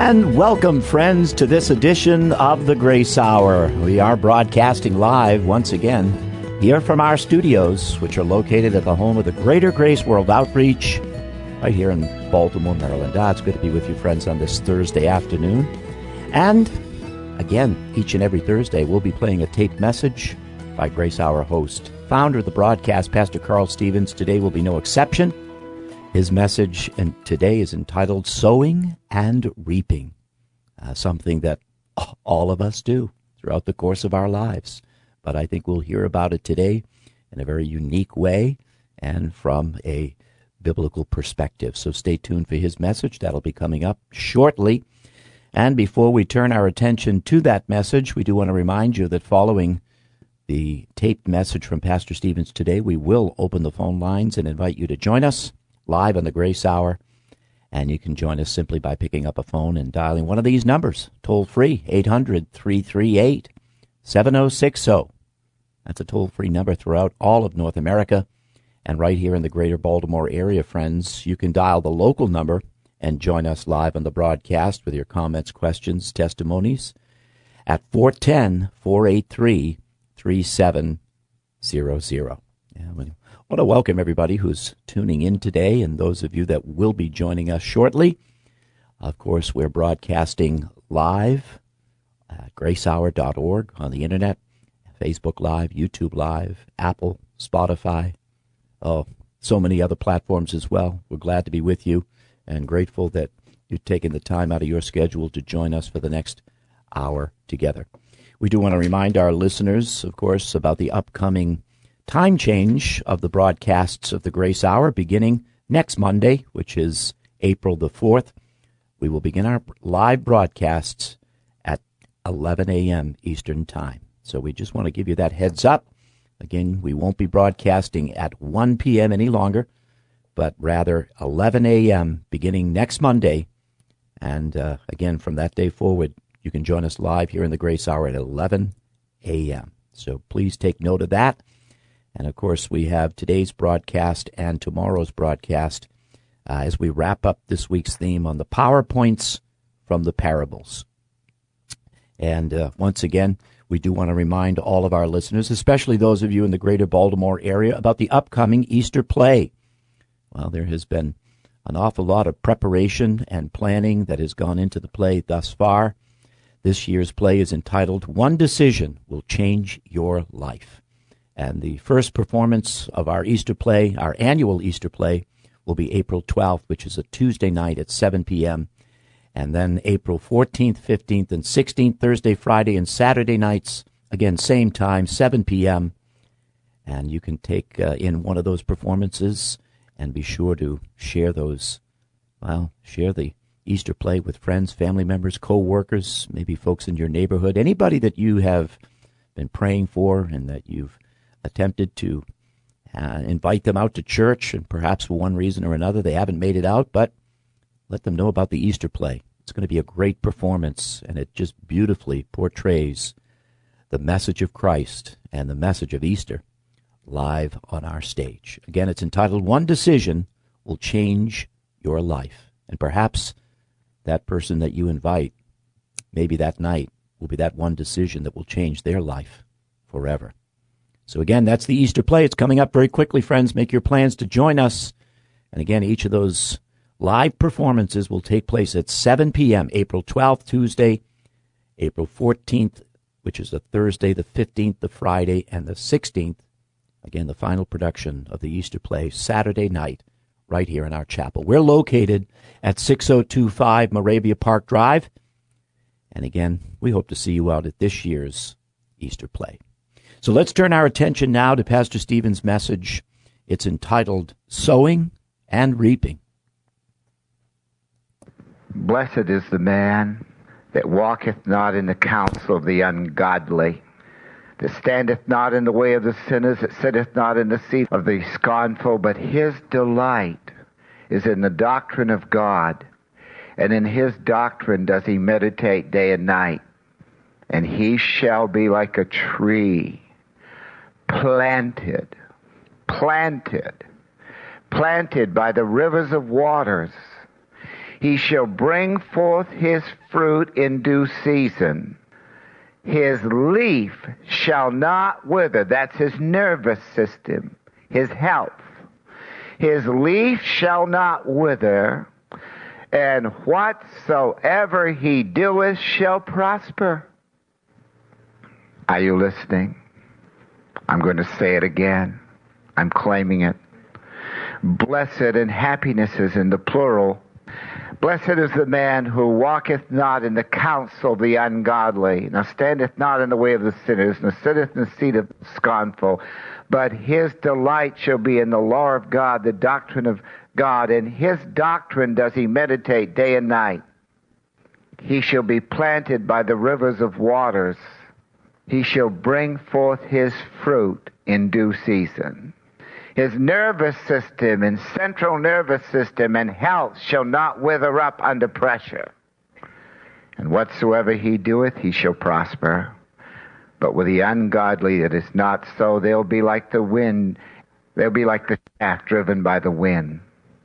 And welcome, friends, to this edition of the Grace Hour. We are broadcasting live once again here from our studios, which are located at the home of the Greater Grace World Outreach, right here in Baltimore, Maryland. It's good to be with you, friends, on this Thursday afternoon. And again, each and every Thursday, we'll be playing a taped message by Grace Hour host, founder of the broadcast, Pastor Carl Stevens. Today will be no exception. His message today is entitled Sowing and Reaping, something that all of us do throughout the course of our lives. But I think we'll hear about it today in a very unique way and from a biblical perspective. So stay tuned for his message. That'll be coming up shortly. And before we turn our attention to that message, we do want to remind you that following the taped message from Pastor Stevens today, we will open the phone lines and invite you to join us live on the Grace Hour, and you can join us simply by picking up a phone and dialing one of these numbers, toll-free, 800-338-7060. That's a toll-free number throughout all of North America, and right here in the greater Baltimore area, friends, you can dial the local number and join us live on the broadcast with your comments, questions, testimonies at 410-483-3700. I want to welcome everybody who's tuning in today and those of you that will be joining us shortly. Of course, we're broadcasting live at gracehour.org on the internet, Facebook Live, YouTube Live, Apple, Spotify, so many other platforms as well. We're glad to be with you and grateful that you've taken the time out of your schedule to join us for the next hour together. We do want to remind our listeners, of course, about the upcoming time change of the broadcasts of the Grace Hour beginning next Monday, which is April the 4th. We will begin our live broadcasts at 11 a.m. Eastern Time. So we just want to give you that heads up. Again, we won't be broadcasting at 1 p.m. any longer, but rather 11 a.m. beginning next Monday. And again, from that day forward, you can join us live here in the Grace Hour at 11 a.m. So please take note of that. And, of course, we have today's broadcast and tomorrow's broadcast as we wrap up this week's theme on the PowerPoints from the parables. And once again, we do want to remind all of our listeners, especially those of you in the greater Baltimore area, about the upcoming Easter play. Well, there has been an awful lot of preparation and planning that has gone into the play thus far. This year's play is entitled One Decision Will Change Your Life. And the first performance of our Easter play, our annual Easter play, will be April 12th, which is a Tuesday night at 7 p.m. And then April 14th, 15th, and 16th, Thursday, Friday, and Saturday nights, again, same time, 7 p.m. And you can take in one of those performances and be sure to share share the Easter play with friends, family members, co-workers, maybe folks in your neighborhood, anybody that you have been praying for and that you've attempted to invite them out to church, and perhaps for one reason or another they haven't made it out, but let them know about the Easter play. It's going to be a great performance, and it just beautifully portrays the message of Christ and the message of Easter live on our stage. Again, it's entitled One Decision Will Change Your Life. And perhaps that person that you invite, maybe that night, will be that one decision that will change their life forever. So again, that's the Easter play. It's coming up very quickly, friends. Make your plans to join us. And again, each of those live performances will take place at 7 p.m., April 12th, Tuesday, April 14th, which is the Thursday, the 15th, the Friday, and the 16th. Again, the final production of the Easter play, Saturday night, right here in our chapel. We're located at 6025 Moravia Park Drive. And again, we hope to see you out at this year's Easter play. So let's turn our attention now to Pastor Stephen's message. It's entitled Sowing and Reaping. Blessed is the man that walketh not in the counsel of the ungodly, that standeth not in the way of the sinners, that sitteth not in the seat of the scornful, but his delight is in the doctrine of God, and in his doctrine does he meditate day and night. And he shall be like a tree planted by the rivers of waters. He shall bring forth his fruit in due season. His leaf shall not wither. That's his nervous system, his health. His leaf shall not wither, and whatsoever he doeth shall prosper. Are you listening? I'm going to say it again. I'm claiming it. Blessed, and happiness is in the plural. Blessed is the man who walketh not in the counsel of the ungodly, nor standeth not in the way of the sinners, nor sitteth in the seat of the scornful. But his delight shall be in the law of God, the doctrine of God. And his doctrine does he meditate day and night. He shall be planted by the rivers of waters. He shall bring forth his fruit in due season. His nervous system and central nervous system and health shall not wither up under pressure. And whatsoever he doeth, he shall prosper. But with the ungodly it is not so. They'll be like the wind. They'll be like the shaft driven by the wind.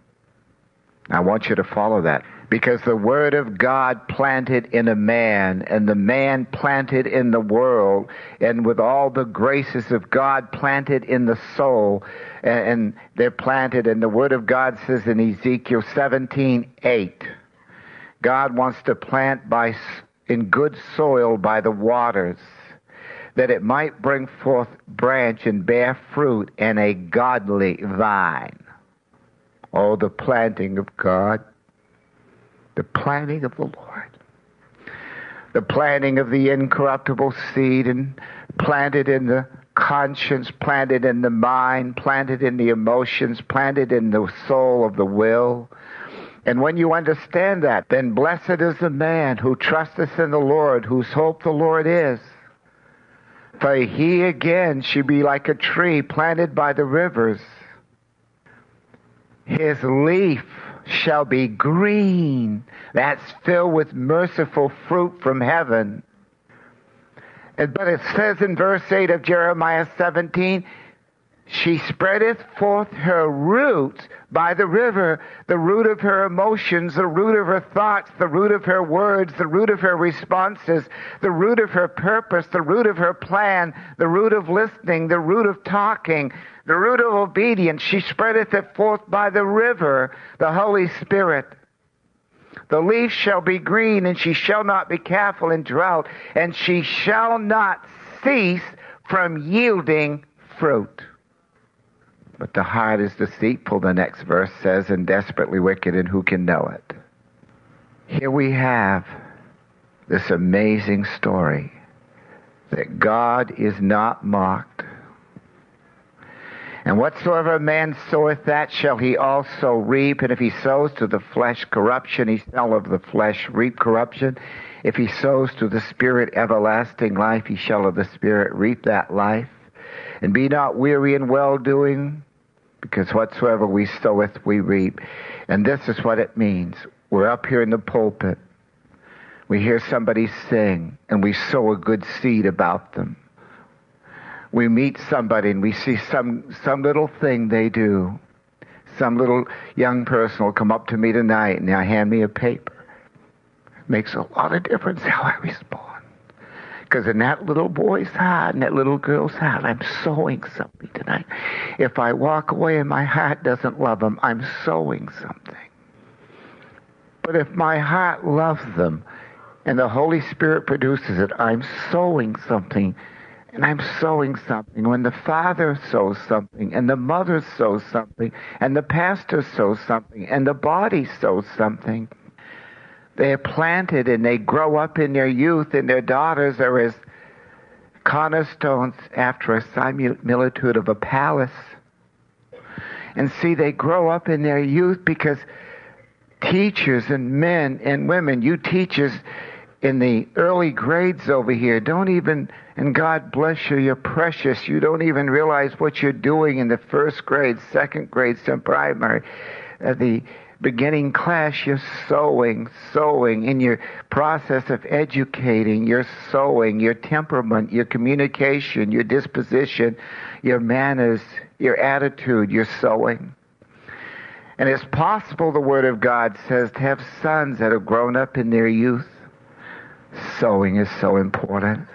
I want you to follow that. Because the Word of God planted in a man, and the man planted in the world, and with all the graces of God planted in the soul, and they're planted, and the Word of God says in Ezekiel 17:8, God wants to plant in good soil by the waters, that it might bring forth branch and bear fruit and a godly vine. Oh, the planting of God. The planting of the Lord. The planting of the incorruptible seed, and planted in the conscience, planted in the mind, planted in the emotions, planted in the soul of the will. And when you understand that, then blessed is the man who trusteth in the Lord, whose hope the Lord is. For he again shall be like a tree planted by the rivers. His leaf shall be green. That's filled with merciful fruit from heaven. But it says in verse 8 of Jeremiah 17, she spreadeth forth her roots by the river, the root of her emotions, the root of her thoughts, the root of her words, the root of her responses, the root of her purpose, the root of her plan, the root of listening, the root of talking, the root of obedience. She spreadeth it forth by the river, the Holy Spirit. The leaf shall be green, and she shall not be careful in drought, and she shall not cease from yielding fruit. But the heart is deceitful, the next verse says, and desperately wicked, and who can know it? Here we have this amazing story that God is not mocked. And whatsoever a man soweth, that shall he also reap. And if he sows to the flesh corruption, he shall of the flesh reap corruption. If he sows to the Spirit everlasting life, he shall of the Spirit reap that life. And be not weary in well-doing, because whatsoever we soweth, we reap. And this is what it means. We're up here in the pulpit. We hear somebody sing, and we sow a good seed about them. We meet somebody, and we see some little thing they do. Some little young person will come up to me tonight, and they'll hand me a paper. It makes a lot of difference how I respond. Because in that little boy's heart and that little girl's heart, I'm sowing something tonight. If I walk away and my heart doesn't love them, I'm sowing something. But if my heart loves them and the Holy Spirit produces it, I'm sowing something. And I'm sowing something. When the father sows something, and the mother sows something, and the pastor sows something, and the body sows something, they're planted and they grow up in their youth, and their daughters are as cornerstones after a similitude of a palace. And see, they grow up in their youth because teachers and men and women, you teachers in the early grades over here, don't even, and God bless you, you're precious. You don't even realize what you're doing in the first grade, second grade, some primary. The beginning class, you're sowing in your process of educating. You're sowing your temperament, your communication, your disposition, your manners, your attitude. You're sowing. And it's possible, the Word of God says, to have sons that have grown up in their youth. Sowing is so important.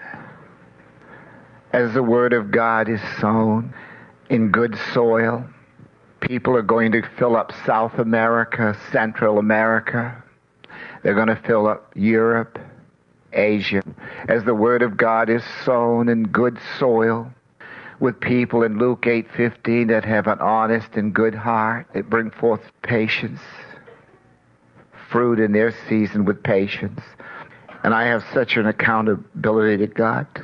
As the Word of God is sown in good soil, people are going to fill up South America, Central America. They're going to fill up Europe, Asia. As the Word of God is sown in good soil, with people in Luke 8:15 that have an honest and good heart, that bring forth patience, fruit in their season with patience. And I have such an accountability to God to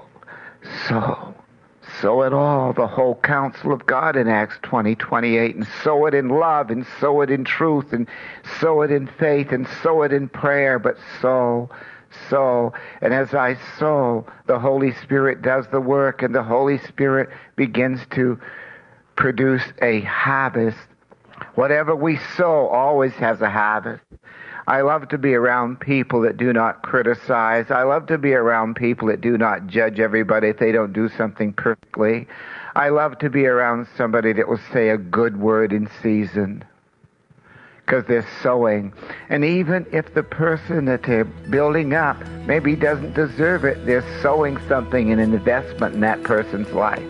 sow it all, the whole counsel of God in Acts 20:28, and sow it in love, and sow it in truth, and sow it in faith, and sow it in prayer, but sow. And as I sow, the Holy Spirit does the work, and the Holy Spirit begins to produce a harvest. Whatever we sow always has a harvest. I love to be around people that do not criticize. I love to be around people that do not judge everybody if they don't do something perfectly. I love to be around somebody that will say a good word in season, because they're sowing. And even if the person that they're building up maybe doesn't deserve it, they're sowing something, an investment in that person's life.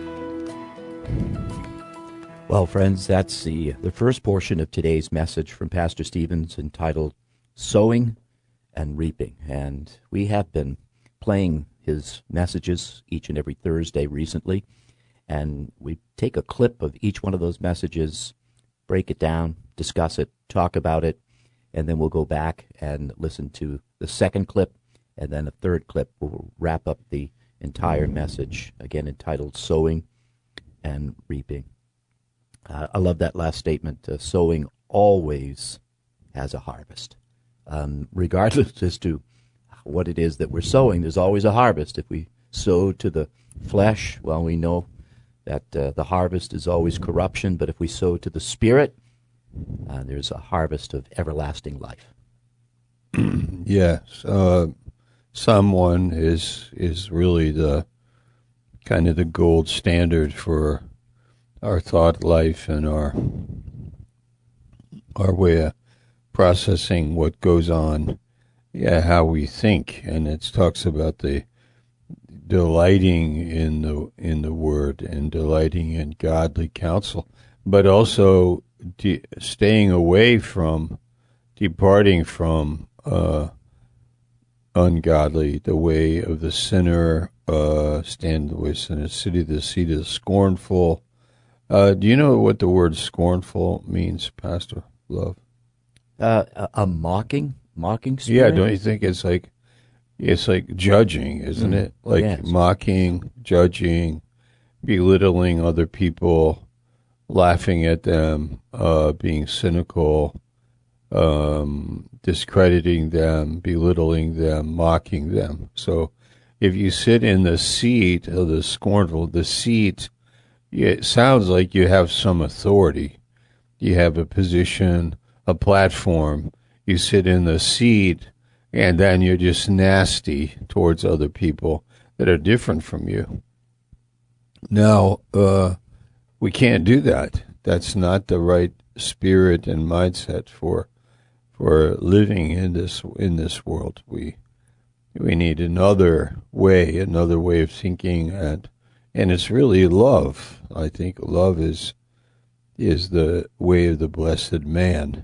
Well, friends, that's the first portion of today's message from Pastor Stevens, entitled Sowing and Reaping. And we have been playing his messages each and every Thursday recently, and we take a clip of each one of those messages, break it down, discuss it, talk about it, and then we'll go back and listen to the second clip, and then a third clip. We'll wrap up the entire message, again entitled Sowing and Reaping. I love that last statement. Sowing always has a harvest. Regardless as to what it is that we're sowing, there's always a harvest. If we sow to the flesh, well, we know that the harvest is always corruption, but if we sow to the Spirit, there's a harvest of everlasting life. Yes. Psalm 1 is really the kind of the gold standard for our thought life and our way of processing what goes on, how we think. And it talks about the delighting in the Word and delighting in godly counsel, but also staying away from, departing from ungodly, the way of the sinner, stand the way of sinners, sit at the seat of the scornful. Do you know what the word scornful means, Pastor Love? A mocking spirit? Yeah, don't you think it's like judging, isn't it? Like yes. Mocking, judging, belittling other people, laughing at them, being cynical, discrediting them, belittling them, mocking them. So if you sit in the seat of the scornful, the seat, it sounds like you have some authority. You have a position, a platform. You sit in the seat, and then you're just nasty towards other people that are different from you. Now, we can't do that. That's not the right spirit and mindset for living in this world. We need another way of thinking, and it's really love. I think love is the way of the blessed man.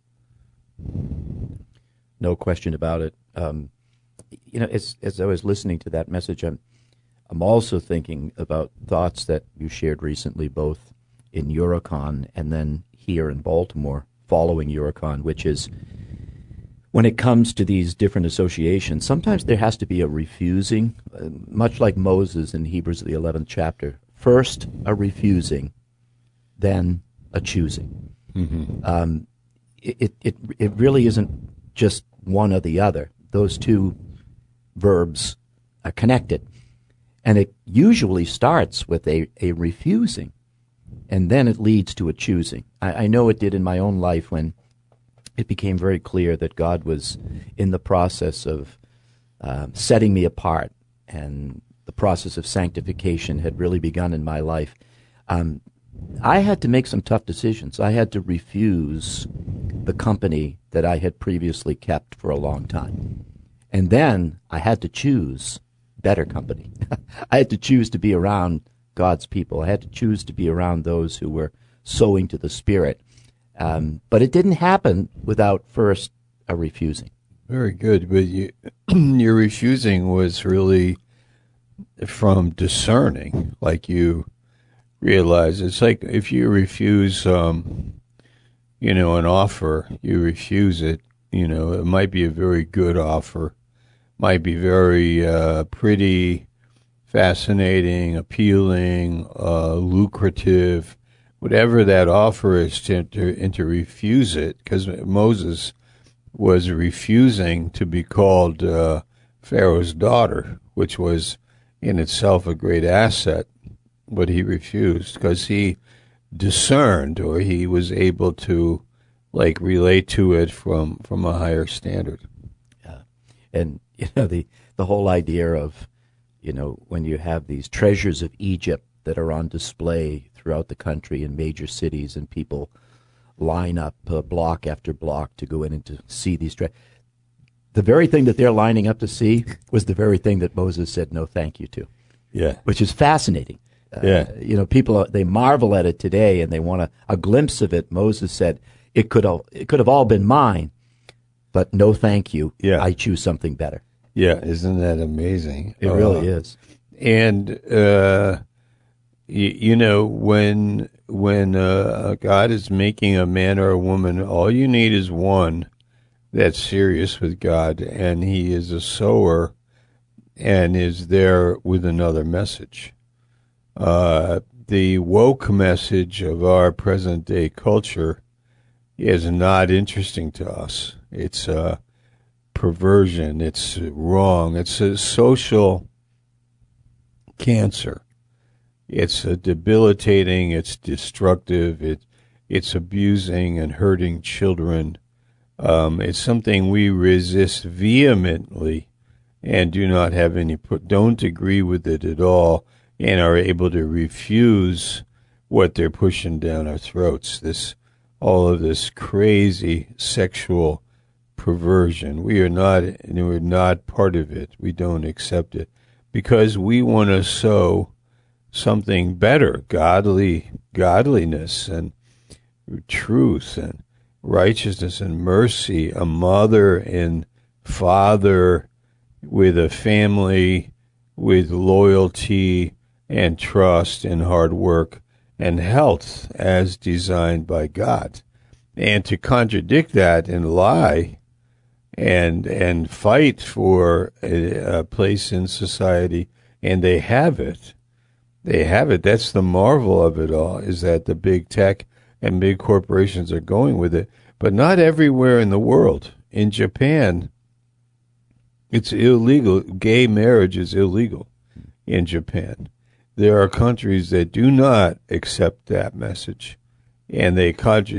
No question about it. As I was listening to that message, I'm also thinking about thoughts that you shared recently, both in Eurocon and then here in Baltimore, following Eurocon, which is, when it comes to these different associations, sometimes there has to be a refusing, much like Moses in Hebrews, the 11th chapter. First, a refusing, then a choosing. Mm-hmm. It really isn't just one or the other. Those two verbs are connected. And it usually starts with a refusing, and then it leads to a choosing. I know it did in my own life when it became very clear that God was in the process of setting me apart, and the process of sanctification had really begun in my life. I had to make some tough decisions. I had to refuse the company that I had previously kept for a long time. And then I had to choose better company. I had to choose to be around God's people. I had to choose to be around those who were sowing to the Spirit. But it didn't happen without first a refusing. Very good. But your refusing was really from discerning, like you realize. It's like if you refuse, an offer, you refuse it. It might be a very good offer, might be very pretty, fascinating, appealing, lucrative, whatever that offer is, to refuse it, because Moses was refusing to be called Pharaoh's daughter, which was in itself a great asset, but he refused because he discerned, or he was able to relate to it from a higher standard. Yeah. And the whole idea of when you have these treasures of Egypt that are on display throughout the country in major cities, and people line up block after block to go in and to see these treasures. The very thing that they're lining up to see was the very thing that Moses said no thank you to. Yeah. Which is fascinating. People, they marvel at it today and they want a glimpse of it. Moses said, it could have all been mine, but no thank you. Yeah. I choose something better. Yeah, isn't that amazing? It really is. And when God is making a man or a woman, all you need is one that's serious with God, and he is a sower and is there with another message. The woke message of our present day culture is not interesting to us. It's a perversion. It's wrong. It's a social cancer. It's debilitating. It's destructive. It's abusing and hurting children. It's something we resist vehemently and do not have don't agree with it at all, and are able to refuse what they're pushing down our throats. All of this crazy sexual perversion. We're not part of it. We don't accept it because we want to sow something better, godliness and truth and righteousness and mercy, a mother and father with a family, with loyalty and trust and hard work and health as designed by God. And to contradict that and lie and fight for a place in society, and they have it. They have it. That's the marvel of it all, is that the big tech and big corporations are going with it, but not everywhere in the world. In Japan, it's illegal. Gay marriage is illegal in Japan. There are countries that do not accept that message, and they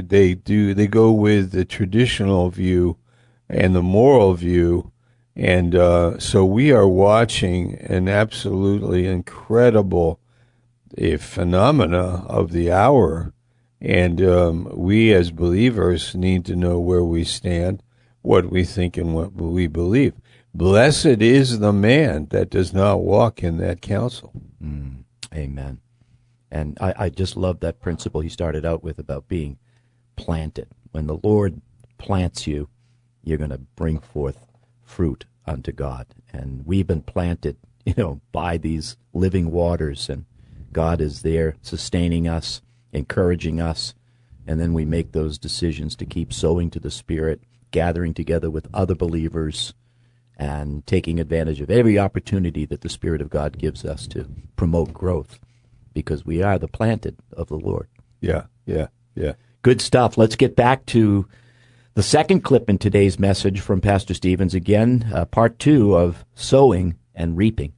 go with the traditional view and the moral view, and so we are watching an absolutely incredible phenomena of the hour. And we as believers need to know where we stand, what we think, and what we believe. Blessed is the man that does not walk in that counsel. Amen. And I just love that principle he started out with about being planted. When the Lord plants you, you're going to bring forth fruit unto God. And we've been planted, by these living waters, and God is there sustaining us, encouraging us, and then we make those decisions to keep sowing to the Spirit, gathering together with other believers, and taking advantage of every opportunity that the Spirit of God gives us to promote growth, because we are the planted of the Lord. Yeah. Good stuff. Let's get back to the second clip in today's message from Pastor Stevens. Again, part 2 of sowing and reaping.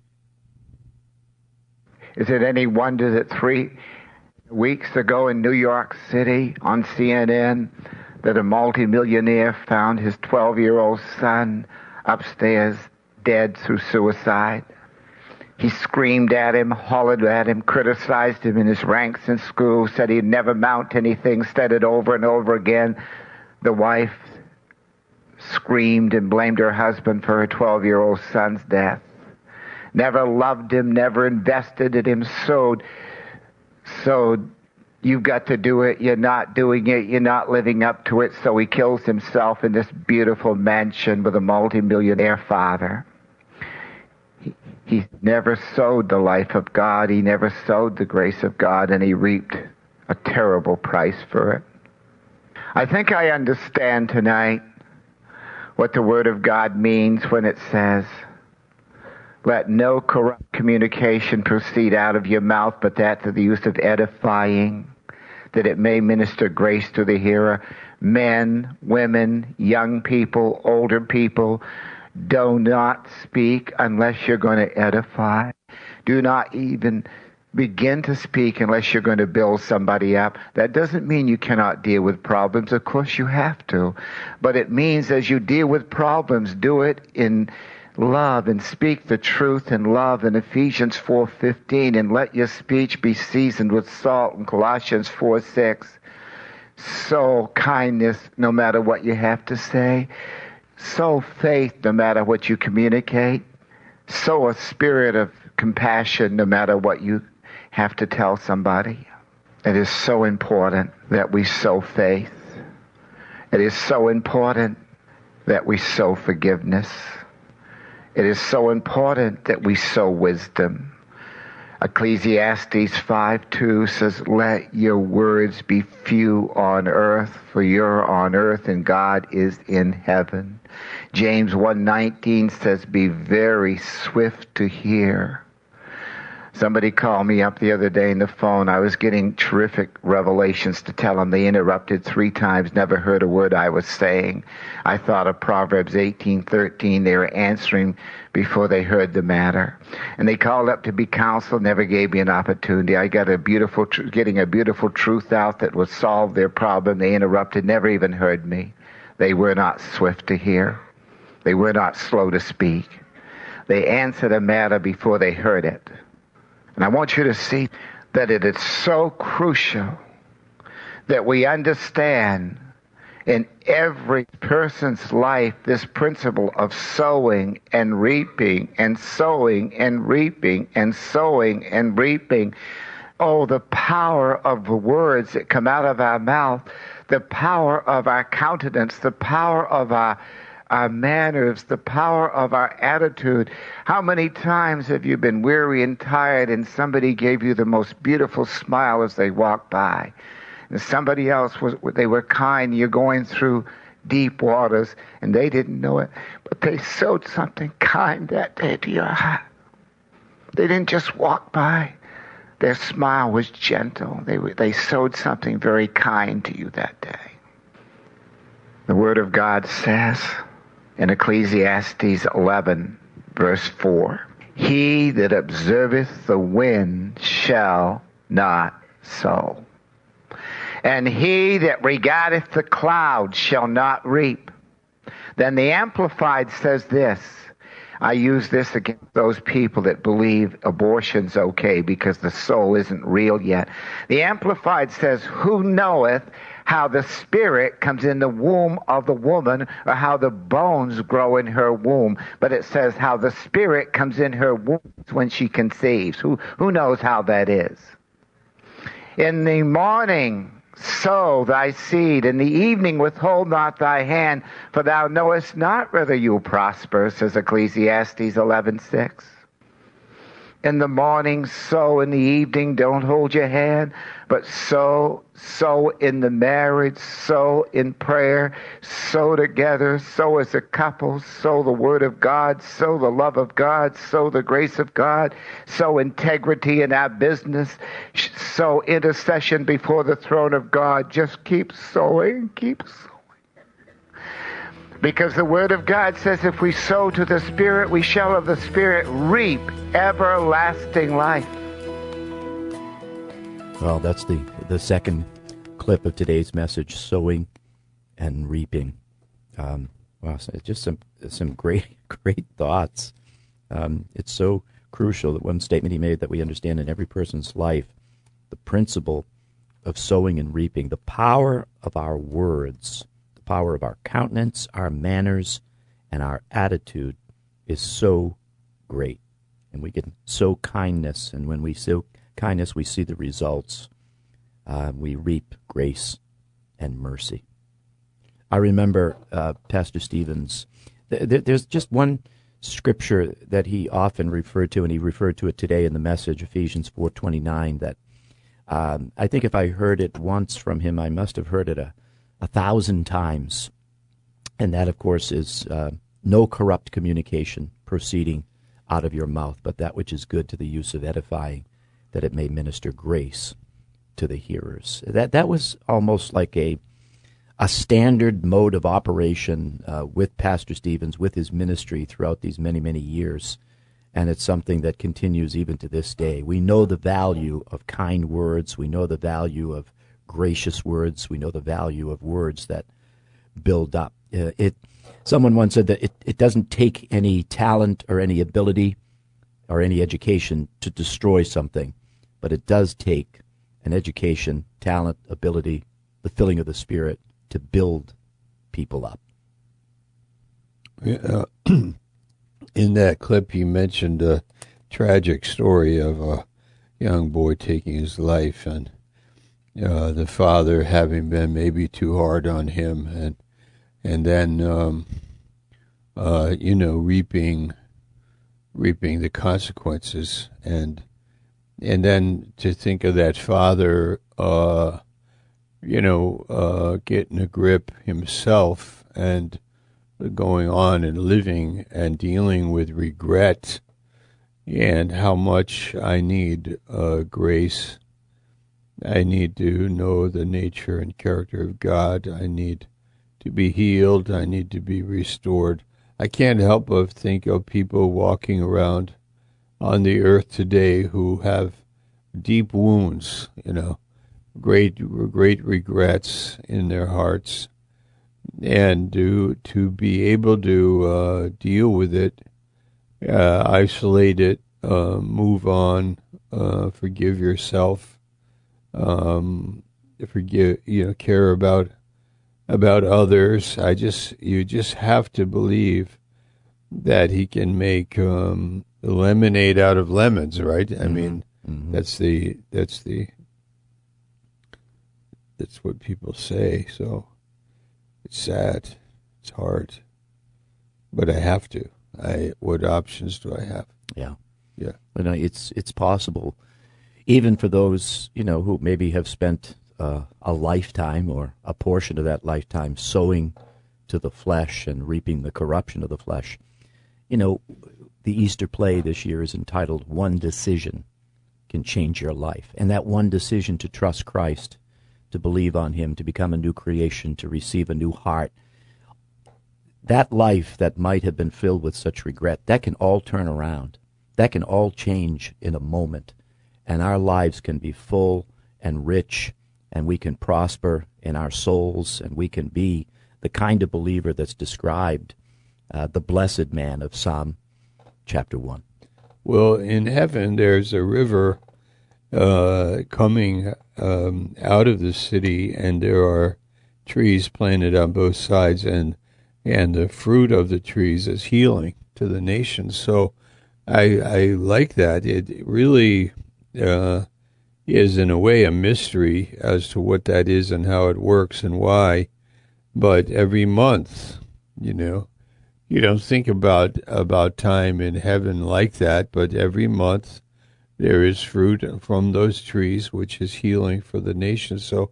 Is it any wonder that 3 weeks ago in New York City on CNN that a multimillionaire found his 12-year-old son upstairs dead through suicide? He screamed at him, hollered at him, criticized him in his ranks in school, said he'd never mount anything, said it over and over again. The wife screamed and blamed her husband for her 12-year-old son's death. Never loved him, never invested in him, so you've got to do it, you're not doing it, you're not living up to it, so he kills himself in this beautiful mansion with a multimillionaire father. He never sowed the life of God, he never sowed the grace of God, and he reaped a terrible price for it. I think I understand tonight what the Word of God means when it says, let no corrupt communication proceed out of your mouth, but that to the use of edifying, that it may minister grace to the hearer. Men, women, young people, older people, do not speak unless you're going to edify. Do not even begin to speak unless you're going to build somebody up. That doesn't mean you cannot deal with problems. Of course you have to. But it means as you deal with problems, do it in love and speak the truth in love in Ephesians 4:15, and let your speech be seasoned with salt in Colossians 4:6. Sow kindness no matter what you have to say. Sow faith no matter what you communicate. Sow a spirit of compassion no matter what you have to tell somebody. It is so important that we sow faith. It is so important that we sow forgiveness. It is so important that we sow wisdom. Ecclesiastes 5:2 says, let your words be few on earth, for you're on earth and God is in heaven. James 1:19 says, be very swift to hear. Somebody called me up the other day on the phone. I was getting terrific revelations to tell them. They interrupted 3 times, never heard a word I was saying. I thought of Proverbs 18:13. They were answering before they heard the matter. And they called up to be counseled, never gave me an opportunity. I got getting a beautiful truth out that would solve their problem. They interrupted, never even heard me. They were not swift to hear. They were not slow to speak. They answered a matter before they heard it. And I want you to see that it is so crucial that we understand in every person's life this principle of sowing and reaping and sowing and reaping and sowing and reaping. Oh, the power of the words that come out of our mouth, the power of our countenance, the power of our manners, the power of our attitude. How many times have you been weary and tired and somebody gave you the most beautiful smile as they walked by? And somebody else, they were kind, you're going through deep waters and they didn't know it, but they sowed something kind that day to your heart. They didn't just walk by. Their smile was gentle. They sowed something very kind to you that day. The Word of God says in Ecclesiastes 11, verse 4, he that observeth the wind shall not sow, and he that regardeth the clouds shall not reap. Then the Amplified says this. I use this against those people that believe abortion's okay because the soul isn't real yet. The Amplified says, who knoweth how the spirit comes in the womb of the woman, or how the bones grow in her womb? But it says how the spirit comes in her womb when she conceives. Who knows how that is? In the morning sow thy seed, in the evening withhold not thy hand, for thou knowest not whether you'll prosper, says Ecclesiastes 11:6. In the morning sow, in the evening don't hold your hand, but sow in the marriage, sow in prayer, sow together, sow as a couple, sow the Word of God, sow the love of God, sow the grace of God, sow integrity in our business, sow intercession before the throne of God. Just keep sowing, keep sowing. Because the Word of God says if we sow to the Spirit, we shall of the Spirit reap everlasting life. Well, that's the second clip of today's message, sowing and reaping. Wow, so just some great thoughts. It's so crucial, that one statement he made, that we understand in every person's life, the principle of sowing and reaping, the power of our words, the power of our countenance, our manners, and our attitude is so great. And we can sow kindness, and when we sow kindness, we see the results. We reap grace and mercy. I remember Pastor Stevens, there's just one scripture that he often referred to, and he referred to it today in the message, Ephesians 4:29, that I think if I heard it once from him, I must have heard it 1,000 times. And that, of course, is no corrupt communication proceeding out of your mouth, but that which is good to the use of edifying, that it may minister grace to the hearers. That was almost like a standard mode of operation with Pastor Stevens, with his ministry throughout these many, many years. And it's something that continues even to this day. We know the value of kind words. We know the value of gracious words. We know the value of words that build up. Someone once said that it doesn't take any talent or any ability or any education to destroy something, but it does take an education, talent, ability, the filling of the Spirit to build people up. In that clip, you mentioned a tragic story of a young boy taking his life, and the father having been maybe too hard on him, and then reaping the consequences, and then to think of that father, getting a grip himself and going on and living and dealing with regret, and how much I need grace. I need to know the nature and character of God. I need to be healed. I need to be restored. I can't help but think of people walking around on the earth today who have deep wounds, great regrets in their hearts, and to be able to deal with it, isolate it, move on, forgive yourself, care about others. You just have to believe that he can make lemonade out of lemons, right? I mean, that's what people say. So it's sad, it's hard, but I have to. What options do I have? Yeah. But it's possible, even for those who maybe have spent a lifetime or a portion of that lifetime sowing to the flesh and reaping the corruption of the flesh. The Easter play this year is entitled "One Decision Can Change Your Life," and that one decision to trust Christ, to believe on him, to become a new creation, to receive a new heart, that life that might have been filled with such regret, that can all turn around. That can all change in a moment, and our lives can be full and rich, and we can prosper in our souls, and we can be the kind of believer that's described, the blessed man of Psalm chapter 1. Well, in heaven there's a river coming out of the city, and there are trees planted on both sides, and the fruit of the trees is healing to the nations. So I like that. It really is, in a way, a mystery as to what that is and how it works and why. But every month, you don't think about time in heaven like that, but every month there is fruit from those trees, which is healing for the nation. So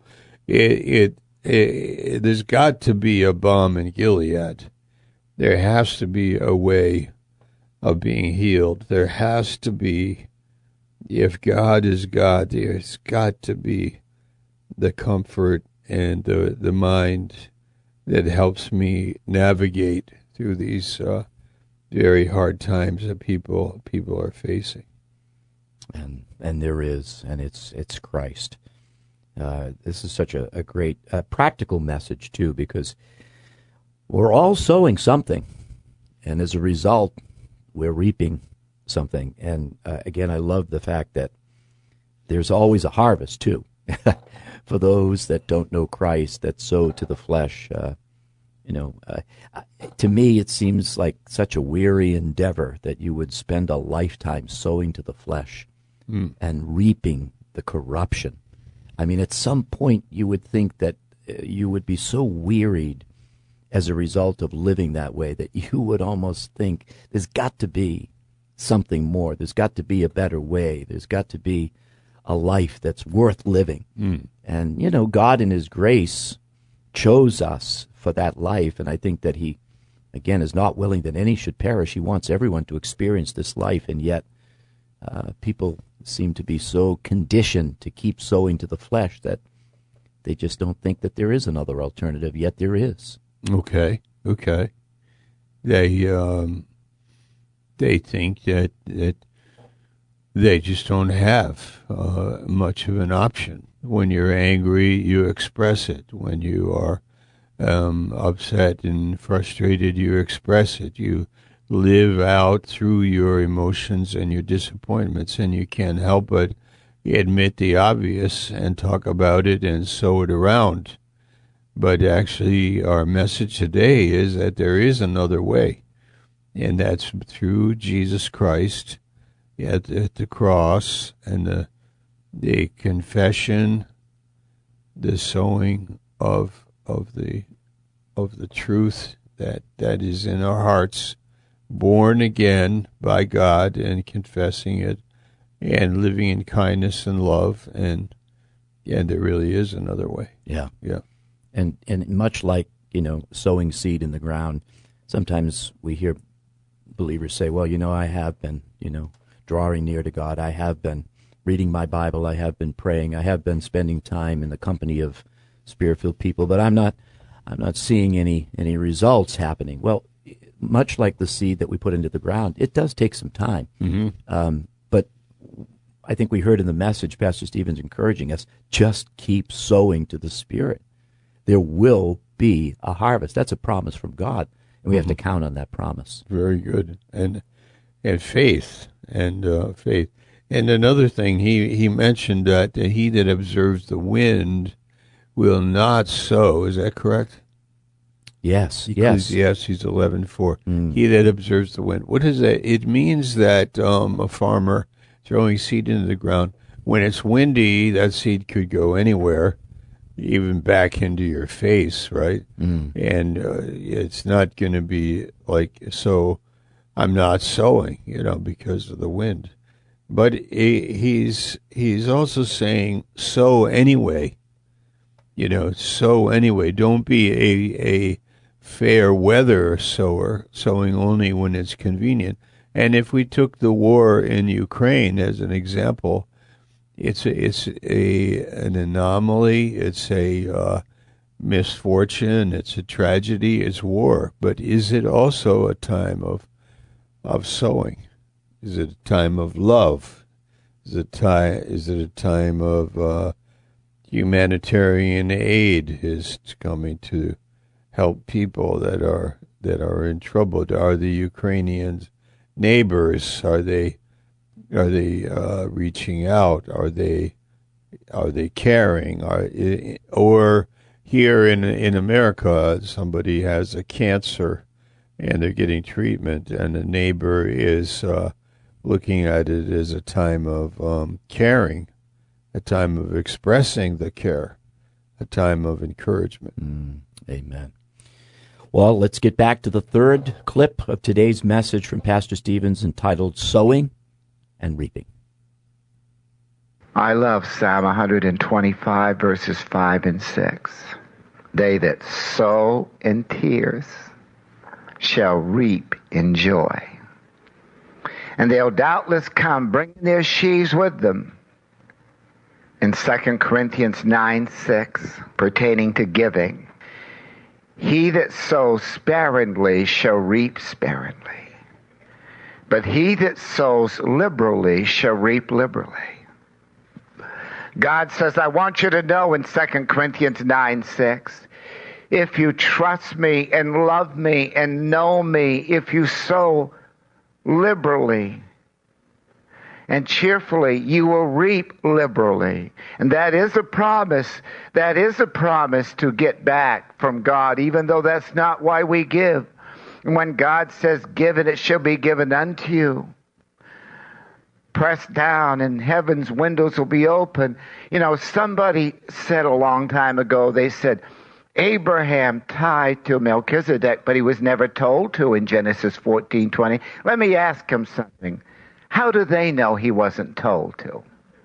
there's got to be a balm in Gilead. There has to be a way of being healed. There has to be, if God is God, there's got to be the comfort and the mind that helps me navigate through these very hard times that people are facing. And there is, and it's Christ. This is such a great practical message, too, because we're all sowing something, and as a result, we're reaping something. And again, I love the fact that there's always a harvest, too, for those that don't know Christ, that sow to the flesh. To me, it seems like such a weary endeavor that you would spend a lifetime sowing to the flesh and reaping the corruption. I mean, at some point, you would think that you would be so wearied as a result of living that way that you would almost think there's got to be something more. There's got to be a better way. There's got to be a life that's worth living. And, God in his grace chose us for that life, and I think that he, again, is not willing that any should perish. He wants everyone to experience this life, and yet people seem to be so conditioned to keep sowing to the flesh that they just don't think that there is another alternative, yet there is. Okay. They think that they just don't have much of an option. When you're angry, you express it. When you are upset and frustrated, you express it. You live out through your emotions and your disappointments, and you can't help but admit the obvious and talk about it and sow it around. But actually, our message today is that there is another way, and that's through Jesus Christ at the cross, and the confession, the sowing of the truth that is in our hearts, born again by God, and confessing it, and living in kindness and love, and there really is another way. Yeah. Yeah. And much like, sowing seed in the ground, sometimes we hear believers say, well, I have been, drawing near to God. I have been reading my Bible. I have been praying. I have been spending time in the company of Spirit-filled people, but I'm not seeing any results happening. Well, much like the seed that we put into the ground, it does take some time. But I think we heard in the message, Pastor Stephen's encouraging us, just keep sowing to the Spirit. There will be a harvest. That's a promise from God, and we have to count on that promise. Very good. And faith, faith. And another thing, he mentioned that he that observes the wind will not sow. Is that correct? Yes. Ecclesiastes 11:4. He that observes the wind. What is that? It means that a farmer throwing seed into the ground, when it's windy, that seed could go anywhere, even back into your face, right? And it's not going to be like, so I'm not sowing, because of the wind. But he's also saying, sow anyway. Sow anyway. Don't be a fair weather sower, sowing only when it's convenient. And if we took the war in Ukraine as an example, it's an anomaly. It's a misfortune. It's a tragedy. It's war. But is it also a time of sowing? Is it a time of love? Is it a time of humanitarian aid is coming to help people that are in trouble? Are the Ukrainians neighbors? Are they reaching out? Are they caring? Or here in America, somebody has a cancer and they're getting treatment, and the neighbor is looking at it as a time of caring, a time of expressing the care, a time of encouragement. Amen. Well, let's get back to the third clip of today's message from Pastor Stevens, entitled Sowing and Reaping. I love Psalm 125, verses 5 and 6. They that sow in tears shall reap in joy. And they'll doubtless come bringing their sheaves with them. In 2 Corinthians 9:6, pertaining to giving, he that sows sparingly shall reap sparingly, but he that sows liberally shall reap liberally. God says, I want you to know in 2 Corinthians 9:6, if you trust me and love me and know me, if you sow liberally, and cheerfully, you will reap liberally. And that is a promise. That is a promise to get back from God, even though that's not why we give. And when God says, give and it shall be given unto you, pressed down and heaven's windows will be open. You know, somebody said a long time ago, they said, Abraham tithed to Melchizedek, but he was never told to in Genesis 14:20. Let me ask him something. How do they know he wasn't told to?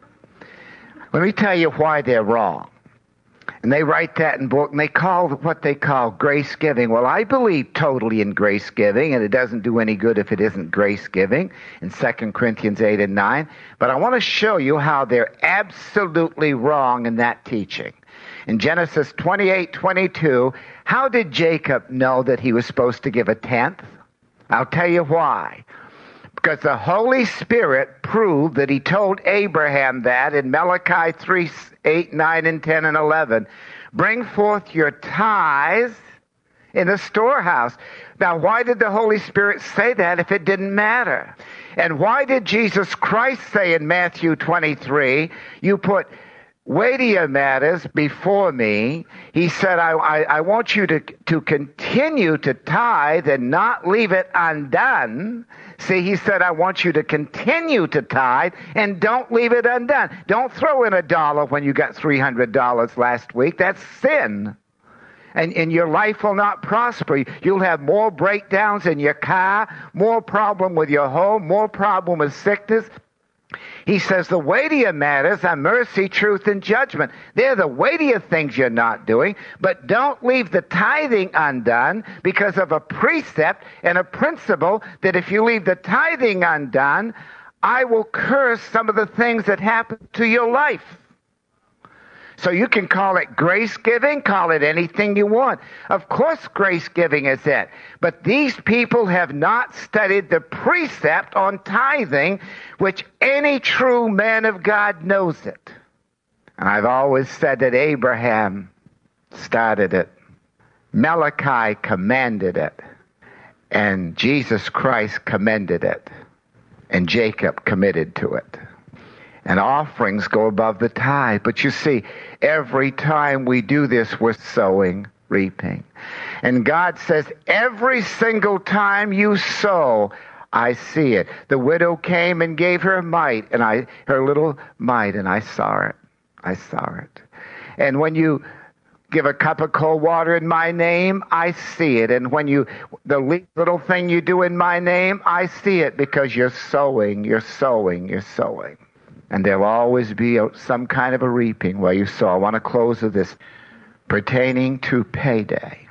Let me tell you why they're wrong. And they write that in book, and they call what they call grace giving. Well, I believe totally in grace giving, and it doesn't do any good if it isn't grace giving in 2 Corinthians 8 and 9. But I want to show you how they're absolutely wrong in that teaching. In Genesis 28:22, how did Jacob know that he was supposed to give a tenth? I'll tell you why. Because the Holy Spirit proved that he told Abraham that in Malachi 3, 8, 9, and 10, and 11. Bring forth your tithes in the storehouse. Now, why did the Holy Spirit say that if it didn't matter? And why did Jesus Christ say in Matthew 23, you put weightier matters before me? He said, I want you to continue to tithe and not leave it undone. See, he said, I want you to continue to tithe and don't leave it undone. Don't throw in $1 when you got $300 last week. That's sin. And your life will not prosper. You'll have more breakdowns in your car, more problem with your home, more problem with sickness. He says the weightier matters are mercy, truth, and judgment. They're the weightier things you're not doing, but don't leave the tithing undone because of a precept and a principle that if you leave the tithing undone, I will curse some of the things that happen to your life. So you can call it grace giving, call it anything you want. Of course grace giving is it. But these people have not studied the precept on tithing, which any true man of God knows it. And I've always said that Abraham started it. Malachi commanded it. And Jesus Christ commended it. And Jacob committed to it. And offerings go above the tithe. But you see, every time we do this, we're sowing, reaping. And God says, every single time you sow, I see it. The widow came and gave her mite, and her little mite, and I saw it. I saw it. And when you give a cup of cold water in my name, I see it. And when the little thing you do in my name, I see it because you're sowing, you're sowing, you're sowing. And there'll always be some kind of a reaping where you sow. I want to close with this pertaining to payday.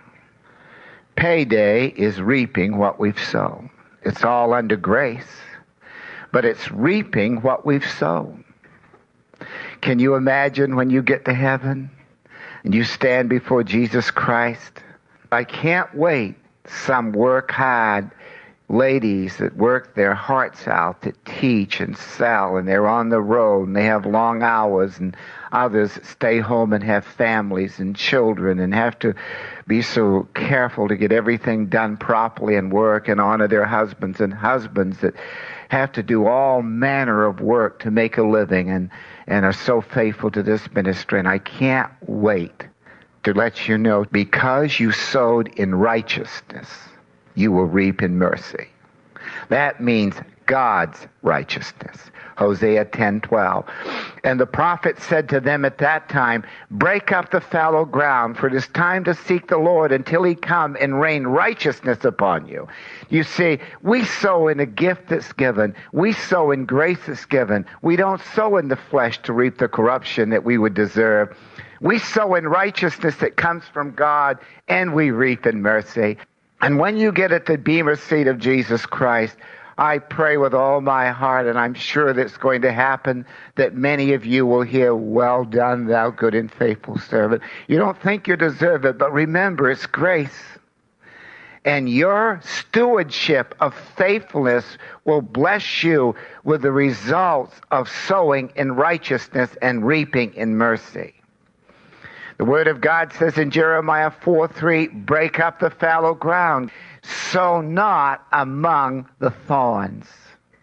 Payday is reaping what we've sown. It's all under grace, but it's reaping what we've sown. Can you imagine when you get to heaven and you stand before Jesus Christ? I can't wait. Some work hard. Ladies that work their hearts out to teach and sell, and they're on the road and they have long hours, and others stay home and have families and children and have to be so careful to get everything done properly and work and honor their husbands, and husbands that have to do all manner of work to make a living and are so faithful to this ministry. And I can't wait to let you know, because you sowed in righteousness, you will reap in mercy. That means God's righteousness. Hosea 10:12. And the prophet said to them at that time, break up the fallow ground, for it is time to seek the Lord until he come and rain righteousness upon you. You see, we sow in a gift that's given. We sow in grace that's given. We don't sow in the flesh to reap the corruption that we would deserve. We sow in righteousness that comes from God, and we reap in mercy. And when you get at the bema seat of Jesus Christ, I pray with all my heart, and I'm sure that's going to happen, that many of you will hear, well done, thou good and faithful servant. You don't think you deserve it, but remember, it's grace. And your stewardship of faithfulness will bless you with the results of sowing in righteousness and reaping in mercy. The Word of God says in Jeremiah 4:3, break up the fallow ground, sow not among the thorns.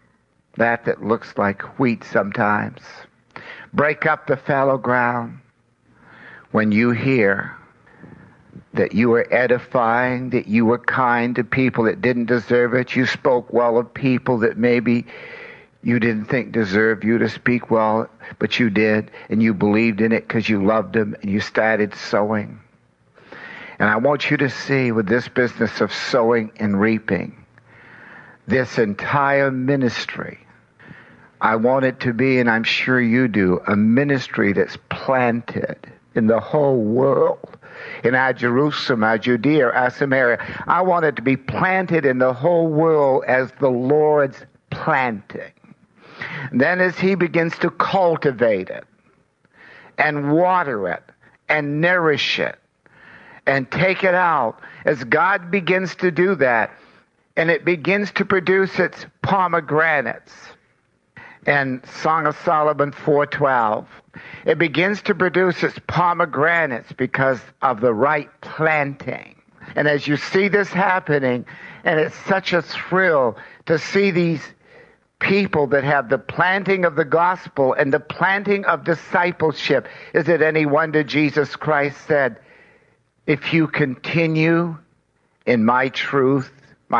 that looks like wheat sometimes. Break up the fallow ground when you hear that you were edifying, that you were kind to people that didn't deserve it. You spoke well of people that maybe you didn't think deserved you to speak well, but you did, and you believed in it because you loved them, and you started sowing. And I want you to see with this business of sowing and reaping, this entire ministry, I want it to be, and I'm sure you do, a ministry that's planted in the whole world. In our Jerusalem, our Judea, our Samaria. I want it to be planted in the whole world as the Lord's planting. Then as he begins to cultivate it and water it and nourish it and take it out, as God begins to do that, and it begins to produce its pomegranates. And Song of Solomon 4:12, it begins to produce its pomegranates because of the right planting. And as you see this happening, and it's such a thrill to see these people that have the planting of the gospel and the planting of discipleship. Is it any wonder Jesus Christ said, if you continue in my truth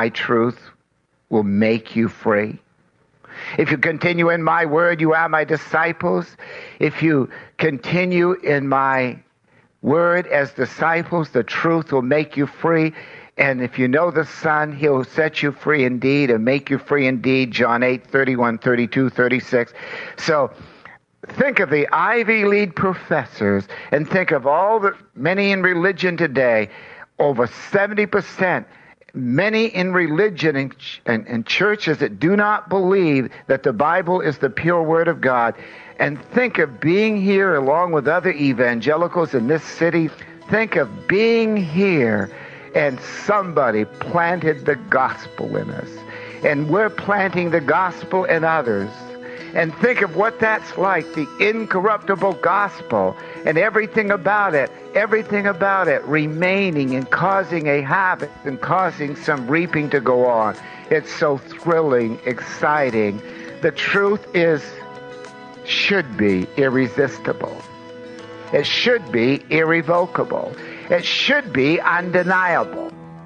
will make you free. If you continue in my word, you are my disciples. If you continue in my word as disciples, the truth will make you free. And if you know the Son, he'll set you free indeed and make you free indeed. John 8:31, 32, 36. So think of the Ivy League professors and think of all the many in religion today, over 70%. Many in religion and churches that do not believe that the Bible is the pure Word of God. And think of being here along with other evangelicals in this city. Think of being here and somebody planted the gospel in us. And we're planting the gospel in others. And think of what that's like, the incorruptible gospel and everything about it remaining and causing a habit and causing some reaping to go on. It's so thrilling, exciting. The truth should be irresistible. It should be irrevocable. It should be undeniable.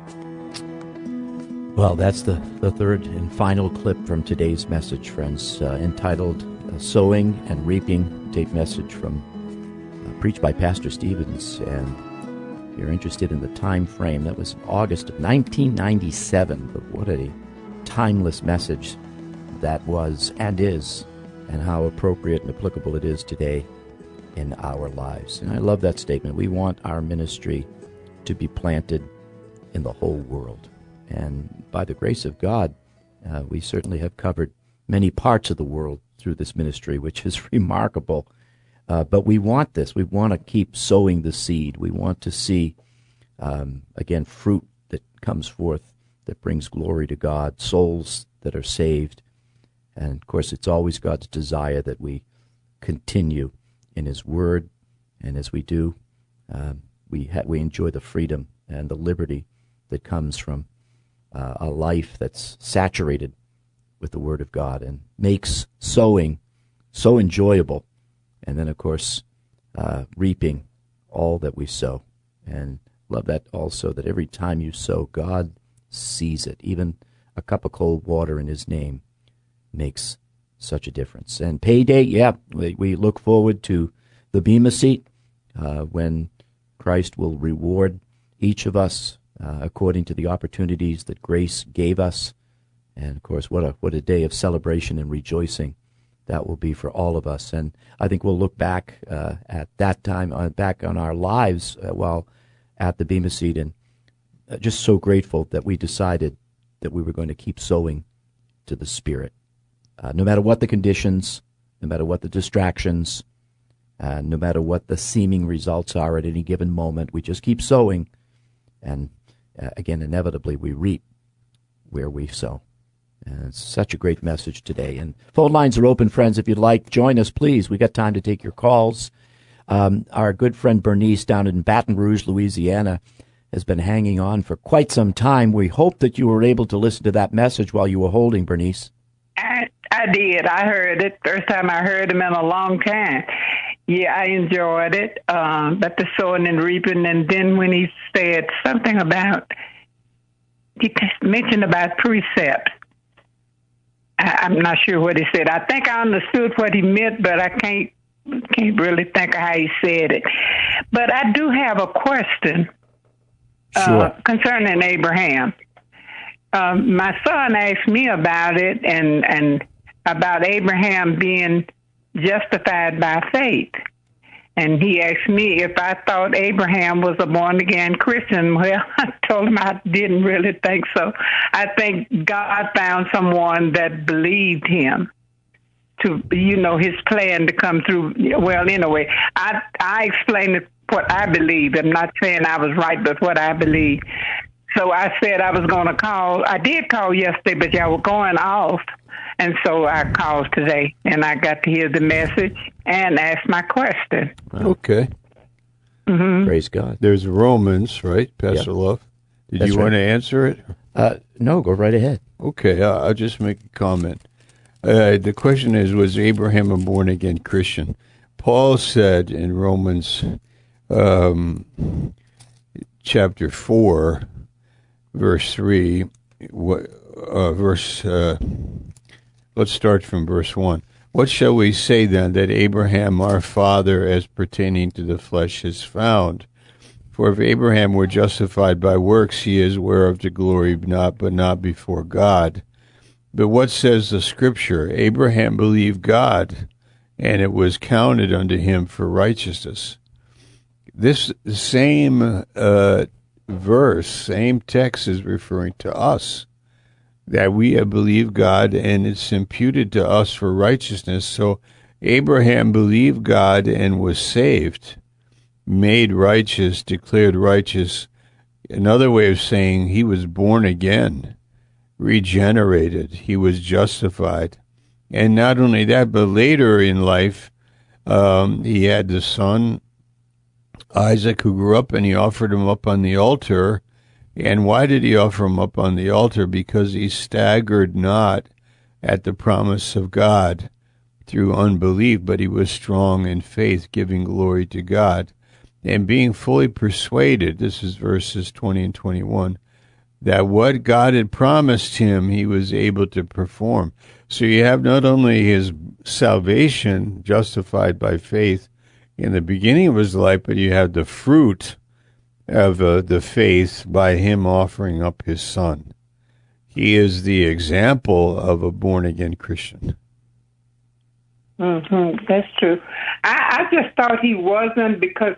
Well, that's the third and final clip from today's message, friends, entitled Sowing and Reaping, tape message from preached by Pastor Stevens. And if you're interested in the time frame, that was August of 1997. But what a timeless message that was and is, and how appropriate and applicable it is today in our lives. And I love that statement. We want our ministry to be planted in the whole world. And by the grace of God, we certainly have covered many parts of the world through this ministry, which is remarkable. But we want this. We want to keep sowing the seed. We want to see, again, fruit that comes forth that brings glory to God, souls that are saved. And, of course, it's always God's desire that we continue in His Word. And as we do, we enjoy the freedom and the liberty that comes from a life that's saturated with the Word of God and makes sowing so enjoyable. And then, of course, reaping all that we sow. And love that also, that every time you sow, God sees it. Even a cup of cold water in His name makes such a difference. And payday, we look forward to the Bema seat when Christ will reward each of us according to the opportunities that grace gave us. And, of course, what a day of celebration and rejoicing that will be for all of us. And I think we'll look back at that time, back on our lives while at the Bema seat, and just so grateful that we decided that we were going to keep sowing to the Spirit. No matter what the conditions, no matter what the distractions, no matter what the seeming results are at any given moment, we just keep sowing. And again, inevitably, we reap where we sow. And it's such a great message today. And phone lines are open, friends. If you'd like, join us, please. We got time to take your calls. Our good friend Bernice down in Baton Rouge, Louisiana, has been hanging on for quite some time. We hope that you were able to listen to that message while you were holding, Bernice. I I did. I heard it. First time I heard him in a long time. Yeah, I enjoyed it. But the sowing and reaping, and then when he said something about, he mentioned about precepts. I'm not sure what he said. I think I understood what he meant, but I can't really think of how he said it. But I do have a question concerning Abraham. My son asked me about it and about Abraham being justified by faith. And he asked me if I thought Abraham was a born-again Christian. Well, I told him I didn't really think so. I think God found someone that believed him to, his plan to come through. Well, anyway, I explained what I believe. I'm not saying I was right, but what I believe. So I said I was going to call. I did call yesterday, but y'all were going off. And so I called today, and I got to hear the message and ask my question. Okay. Mm-hmm. Praise God. There's Romans, right, Pastor Love? Did you want to answer it? No, go right ahead. Okay, I'll just make a comment. The question is, was Abraham a born-again Christian? Paul said in Romans chapter 4, verse 3, let's start from verse 1. What shall we say then that Abraham our father as pertaining to the flesh is found? For if Abraham were justified by works, he is whereof to glory not, but not before God. But what says the Scripture? Abraham believed God, and it was counted unto him for righteousness. This same verse, same text is referring to us, that we have believed God, and it's imputed to us for righteousness. So Abraham believed God and was saved, made righteous, declared righteous. Another way of saying he was born again, regenerated, he was justified. And not only that, but later in life, he had the son, Isaac, who grew up, and he offered him up on the altar. And why did he offer him up on the altar? Because he staggered not at the promise of God through unbelief, but he was strong in faith, giving glory to God, and being fully persuaded, this is verses 20 and 21, that what God had promised him, he was able to perform. So you have not only his salvation justified by faith in the beginning of his life, but you have the fruit of the faith by him offering up his son. He is the example of a born-again Christian. Mm-hmm. That's true. I just thought he wasn't because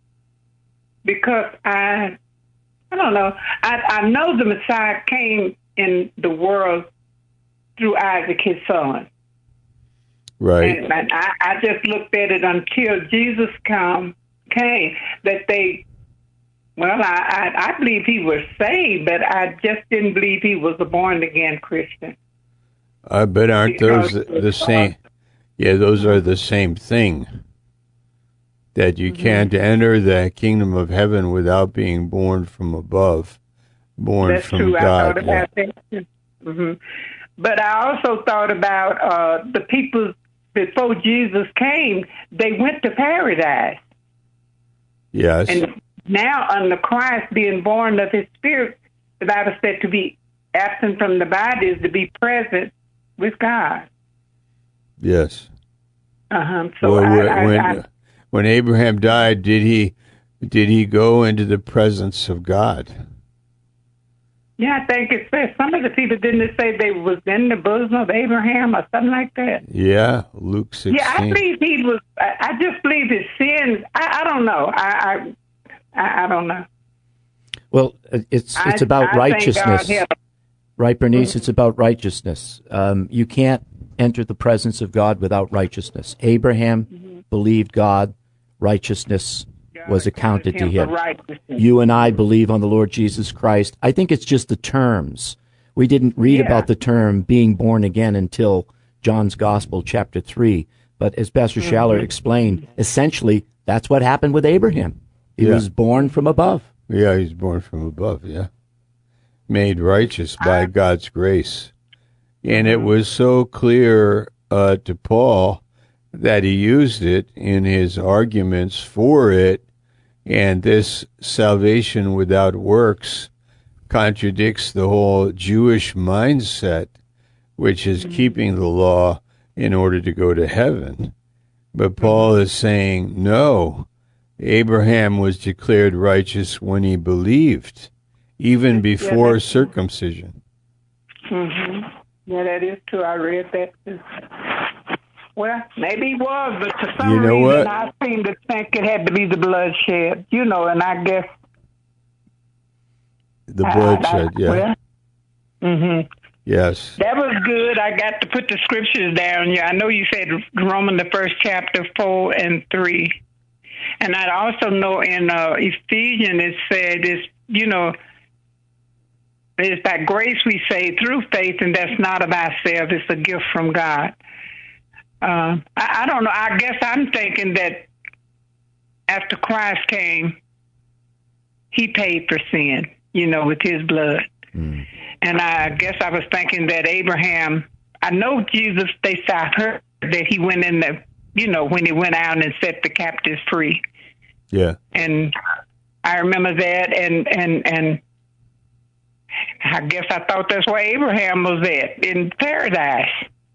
I don't know. I know the Messiah came in the world through Isaac, his son. Right. And I just looked at it until Jesus came, that they, well, I believe he was saved, but I just didn't believe he was a born-again Christian. I bet aren't those the same? Yeah, those are the same thing. That you can't enter the kingdom of heaven without being born from above, born That's from true. God. I thought about that. Mm-hmm. But I also thought about the people before Jesus came, they went to paradise. Yes. And now under Christ being born of his spirit, the Bible said to be absent from the body is to be present with God. Yes. So well, when Abraham died, did he go into the presence of God? Yeah, I think it says some of the people didn't say they was in the bosom of Abraham or something like that. Yeah, Luke 16. Yeah, I believe he was. I just believe his sins. I don't know. I don't know. Well, it's about righteousness, right, Bernice? It's about righteousness. You can't enter the presence of God without righteousness. Abraham believed God. Righteousness was accounted to him. You and I believe on the Lord Jesus Christ. I think it's just the terms. We didn't read about the term being born again until John's Gospel, chapter 3. But as Pastor Schaller explained, essentially, that's what happened with Abraham. He was born from above. Yeah, he's born from above, yeah. Made righteous by God's grace. And it was so clear to Paul that he used it in his arguments for it, and this salvation without works contradicts the whole Jewish mindset, which is keeping the law in order to go to heaven. But Paul is saying, no, Abraham was declared righteous when he believed, even before circumcision. Mm-hmm. Yeah, that is true. I read that too. Well, maybe he was, but for some reason what? I seem to think it had to be the bloodshed, and I guess... The bloodshed, yeah. Well, mm-hmm. Yes. That was good. I got to put the scriptures down. Yeah, I know you said Romans, the first chapter, 4 and 3. And I also know in Ephesians it said, it's by grace we say through faith, and that's not of ourselves. It's a gift from God. I don't know. I guess I'm thinking that after Christ came, he paid for sin, with his blood. Mm. And I guess I was thinking that Abraham, I know Jesus, I heard that he went in when he went out and set the captives free. Yeah. And I remember that, and I guess I thought that's where Abraham was at, in paradise.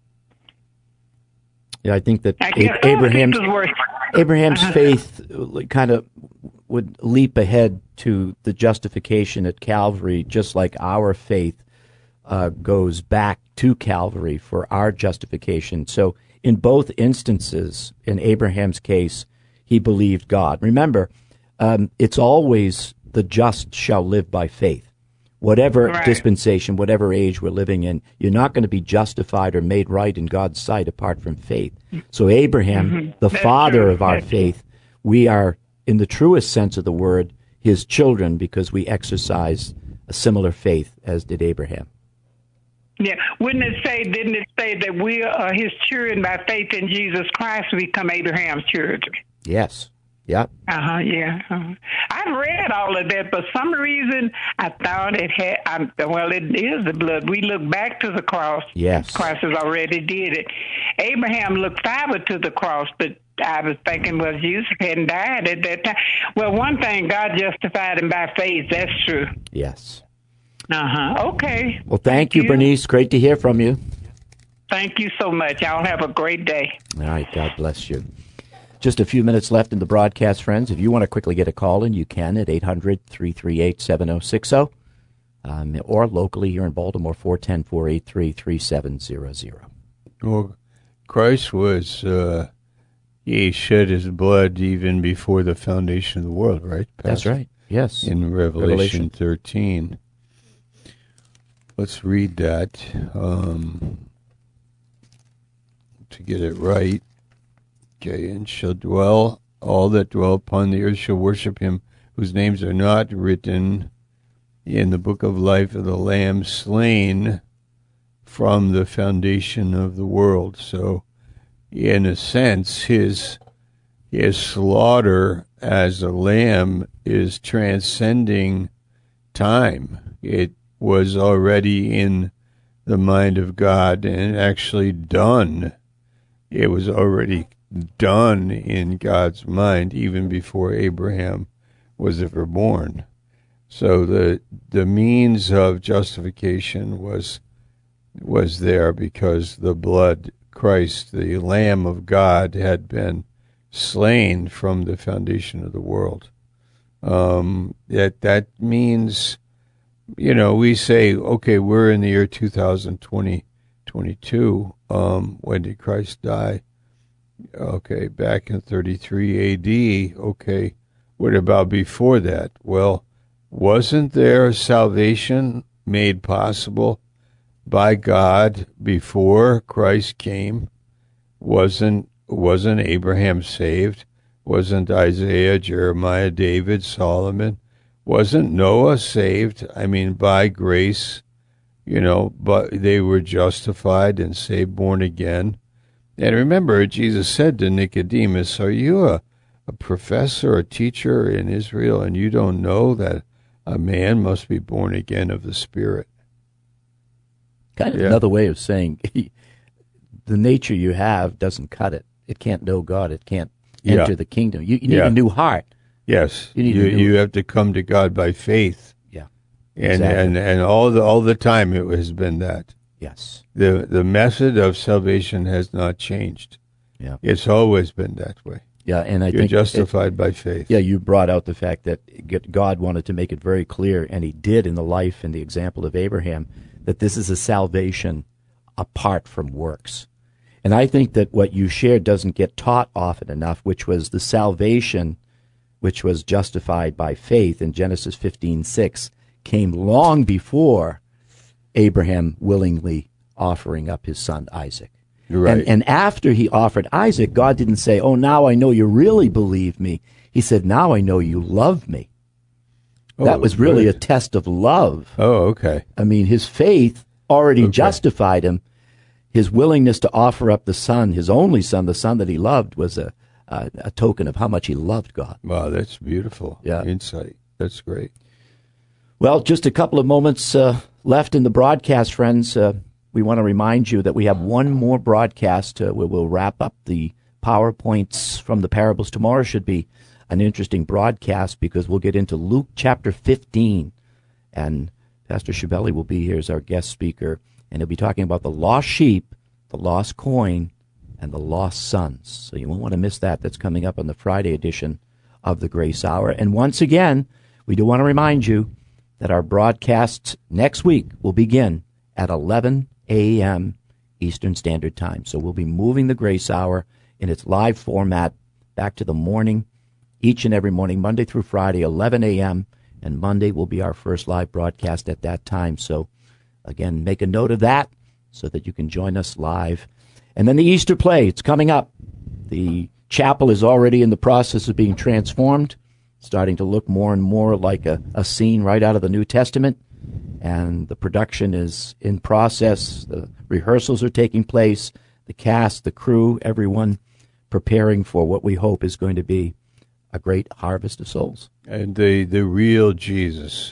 Yeah, I think that Abraham's faith kind of would leap ahead to the justification at Calvary, just like our faith goes back to Calvary for our justification. So in both instances, in Abraham's case, he believed God. Remember, it's always the just shall live by faith. Whatever dispensation, whatever age we're living in, you're not going to be justified or made right in God's sight apart from faith. So Abraham, the father of our faith, we are, in the truest sense of the word, his children because we exercise a similar faith as did Abraham. Yeah, didn't it say that we are his children by faith in Jesus Christ, we become Abraham's children? Yes. Yep. Yeah. I've read all of that, but for some reason I thought it had. It is the blood. We look back to the cross. Yes. Christ has already did it. Abraham looked forward to the cross, but I was thinking, well, Jesus hadn't died at that time. Well, one thing, God justified him by faith. That's true. Yes. Okay. Well, thank you, Bernice. Great to hear from you. Thank you so much. Y'all have a great day. All right. God bless you. Just a few minutes left in the broadcast, friends. If you want to quickly get a call in, you can at 800-338-7060, or locally here in Baltimore, 410-483-3700. Well, Christ was, he shed his blood even before the foundation of the world, right, Pastor? That's right, yes. In Revelation 13. Let's read that to get it right. Okay, and shall dwell, all that dwell upon the earth shall worship him, whose names are not written in the book of life of the Lamb slain from the foundation of the world. So, in a sense, his slaughter as a lamb is transcending time. It was already in the mind of God and actually done. It was already done in God's mind even before Abraham was ever born. So the means of justification was there because the blood, Christ, the Lamb of God, had been slain from the foundation of the world. That means, we say, okay, we're in the year 2022. When did Christ die? Okay, back in 33 A.D., okay, what about before that? Well, wasn't there salvation made possible by God before Christ came? Wasn't Abraham saved? Wasn't Isaiah, Jeremiah, David, Solomon? Wasn't Noah saved? By grace, but they were justified and saved, born again. And remember, Jesus said to Nicodemus, are you a professor, a teacher in Israel, and you don't know that a man must be born again of the Spirit? Kind of another way of saying the nature you have doesn't cut it. It can't know God. It can't enter the kingdom. You need a new heart. Yes, you have to come to God by faith. Yeah, and exactly. and all the time it has been that. Yes, the method of salvation has not changed. Yeah, it's always been that way. Yeah, and I You're think justified by faith. Yeah, you brought out the fact that God wanted to make it very clear, and He did in the life and the example of Abraham, that this is a salvation apart from works. And I think that what you shared doesn't get taught often enough, which was the salvation which was justified by faith in Genesis 15:6 came long before Abraham willingly offering up his son Isaac. Right. And after he offered Isaac, God didn't say, "Oh, now I know you really believe me." He said, "Now I know you love me." That was really a test of love. Oh, okay. I mean, his faith already justified him. His willingness to offer up the son, his only son, the son that he loved, was a token of how much he loved God. Wow, that's beautiful. Yeah. Insight. That's great. Well, just a couple of moments left in the broadcast, friends. We want to remind you that we have one more broadcast where we'll wrap up the PowerPoints from the parables. Tomorrow should be an interesting broadcast because we'll get into Luke chapter 15. And Pastor Schiavelli will be here as our guest speaker. And he'll be talking about the lost sheep, the lost coin, and the lost sons. So you won't want to miss that. That's coming up on the Friday edition of the Grace Hour. And once again, we do want to remind you that our broadcasts next week will begin at 11 a.m. Eastern Standard Time. So we'll be moving the Grace Hour in its live format back to the morning, each and every morning, Monday through Friday, 11 a.m., and Monday will be our first live broadcast at that time. So, again, make a note of that so that you can join us live. And then the Easter play, it's coming up. The chapel is already in the process of being transformed, starting to look more and more like a scene right out of the New Testament. And the production is in process. The rehearsals are taking place. The cast, the crew, everyone preparing for what we hope is going to be a great harvest of souls. And the real Jesus,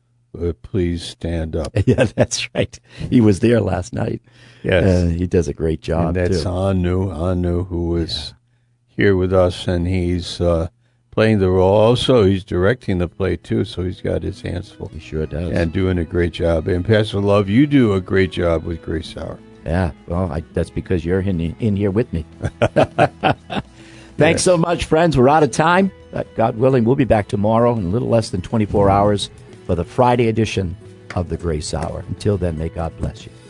please stand up. Yeah, that's right. He was there last night. Yes. He does a great job, and that's too. Anu, who is here with us, and he's playing the role. Also, he's directing the play, too, so he's got his hands full. He sure does. And doing a great job. And Pastor Love, you do a great job with Grace Hour. Yeah, well, that's because you're in here with me. Thanks so much, friends. We're out of time. But God willing, we'll be back tomorrow in a little less than 24 hours for the Friday edition of the Grace Hour. Until then, may God bless you.